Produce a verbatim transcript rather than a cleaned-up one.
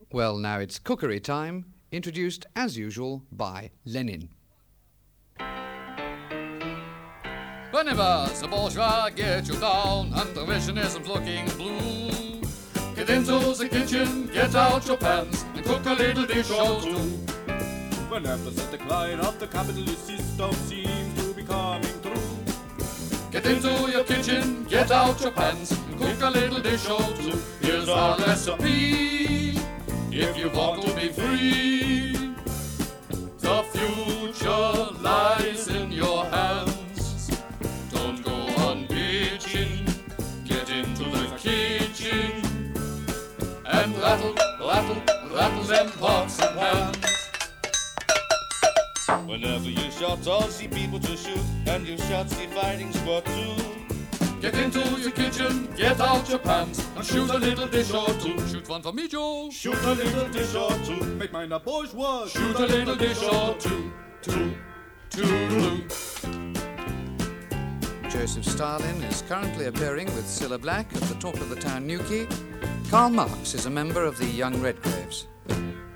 Well, now it's cookery time, introduced, as usual, by Lenin. Whenever the bourgeois get you down and the revisionism's looking blue, get into the kitchen, get out your pans, and cook a little dish or two. Whenever the decline of the capitalist system seems to be coming through, get into your kitchen, get out your pans, and cook a little dish or two. Here's our recipe, if you want to be free. The future lies in your hands. Don't go on bitching, get into the kitchen and rattle, rattle, rattle them pots and pans. Whenever you shot all see people to shoot, and you shot see fighting squad too. Get into your kitchen, get out your pans, and shoot a little dish or two. Shoot one for me, Joe. Shoot a little dish or two, make mine a bourgeois. Shoot a little dish or two, two, two. Joseph Stalin is currently appearing with Cilla Black at the Talk of the Town Newquay. Karl Marx is a member of the Young Redgraves.